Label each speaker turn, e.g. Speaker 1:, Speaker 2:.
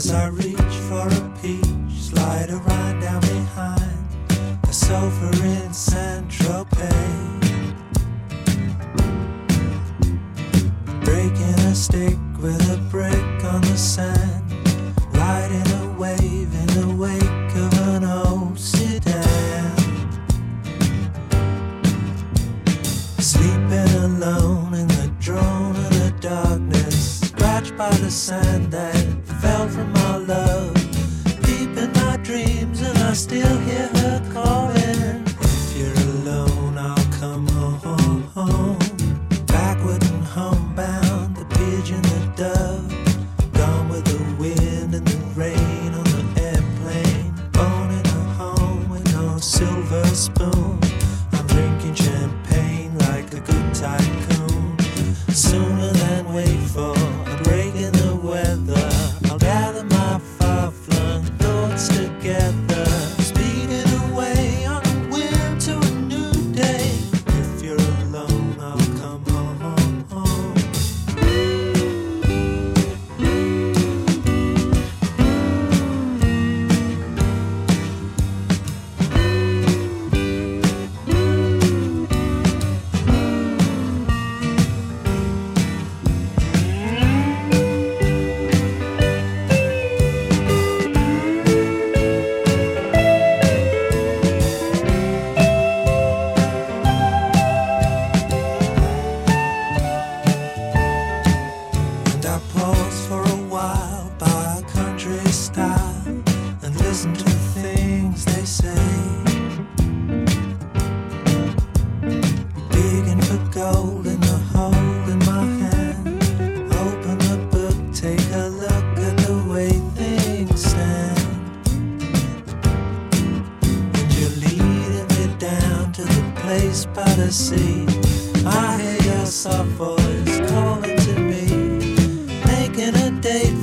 Speaker 1: As I reach for a peach, slide a ride down behind the sofa in Saint-Tropez, breaking a stick with a brick on the sand, riding a wave in the wake of an old sedan, sleeping alone in the drone of the darkness, scratched by the sand that fell from our love, deep in my dreams, and I still hear her calling. If you're alone, I'll come home, backward and homebound, the pigeon, the dove, gone with the wind and the rain on the airplane, born in a home with no silver spoon. I'm drinking champagne like a good tycoon, sooner than wait for a break in the weather. I'll gather my far-flung thoughts together, speeding away on a whim to a new day. If you're alone, I'll come home. And I pause for a while by a country style and listen to the things they say, digging for gold in the hole in my hand. Open the book, take a look at the way things stand, and you're leading me down to the place by the sea. I hear your soft voice calling to me, making a date